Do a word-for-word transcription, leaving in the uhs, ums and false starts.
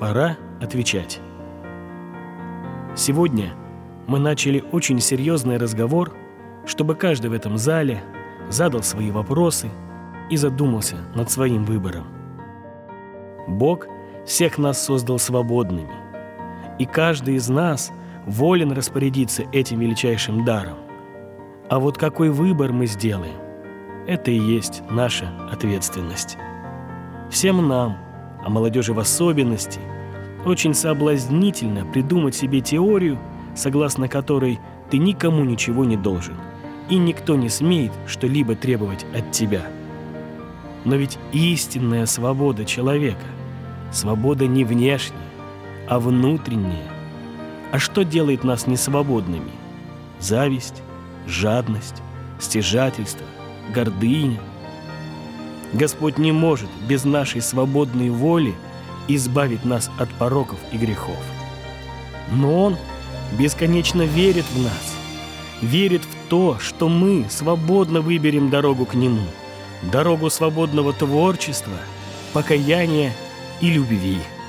пора отвечать. Сегодня мы начали очень серьезный разговор, чтобы каждый в этом зале задал свои вопросы и задумался над своим выбором. Бог всех нас создал свободными, и каждый из нас волен распорядиться этим величайшим даром. А вот какой выбор мы сделаем, это и есть наша ответственность. Всем нам, а молодежи в особенности, очень соблазнительно придумать себе теорию, согласно которой ты никому ничего не должен, и никто не смеет что-либо требовать от тебя. Но ведь истинная свобода человека – свобода не внешняя, а внутренняя. А что делает нас несвободными? Зависть, жадность, стяжательство, гордыня. Господь не может без нашей свободной воли избавить нас от пороков и грехов. Но Он бесконечно верит в нас, верит в то, что мы свободно выберем дорогу к Нему, дорогу свободного творчества, покаяния и любви.